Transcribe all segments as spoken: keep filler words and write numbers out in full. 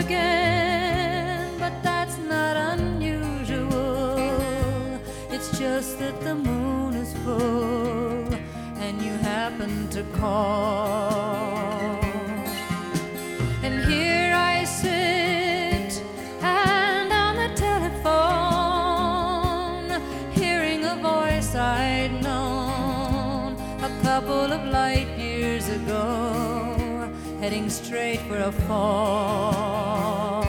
again, but that's not unusual. It's just that the moon is full and you happen to call. And here I sit and on the telephone, hearing a voice I'd known a couple of light years ago, heading straight for a fall.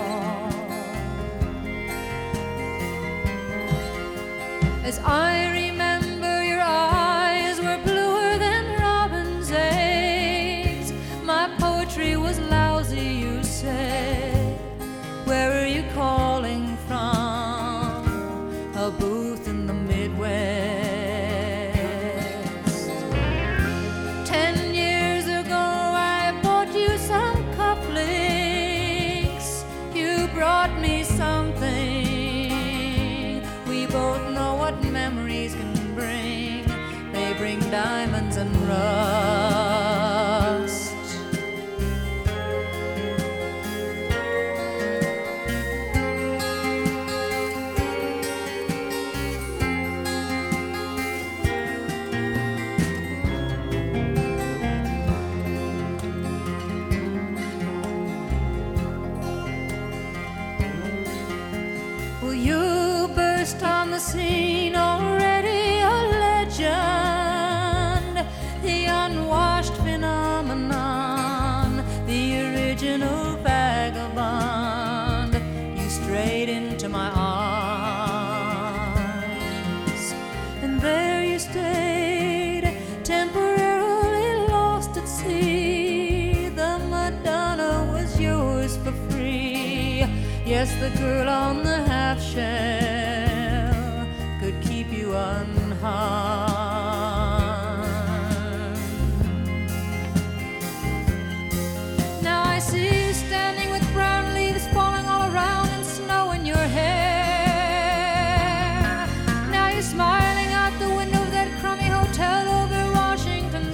As I remember, your eyes were bluer than robin's eggs. My poetry was lousy, you said. Where are you calling from? A booth in the Midwest. Ten years ago I bought you some cufflinks. You brought me something. We both know what memories can bring. They bring diamonds and rust. Well, you burst on the scene, already a legend, the unwashed phenomenon, the original vagabond. You strayed into my arms, and there you stayed, temporarily lost at sea. The Madonna was yours for free. Yes, the girl on the half shell could keep you unharmed. Now I see you standing with brown leaves falling all around and snow in your hair. Now you're smiling out the window of that crummy hotel over Washington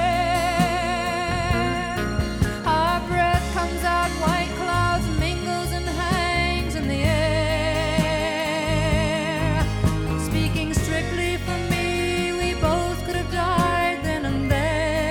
Square. Our breath comes out, white clouds mingles and hangs in the air. Speaking strictly for me, we both could have died then and there.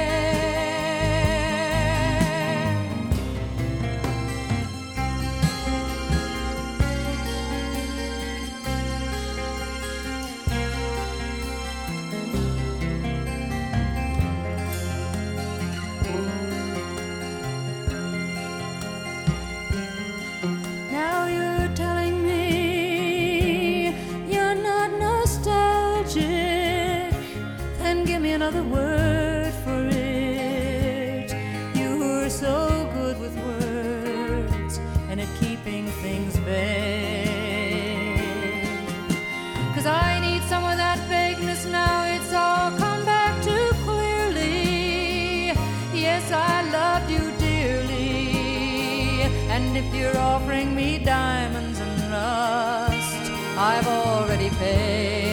Now you're telling me you're not nostalgic. Then give me another word for it. You were so good with words and at keeping things vague. 'Cause I need some of that vagueness now. It's all come back too clearly. Yes, I loved you dearly. And if you're offering me diamonds and rust, I've already paid.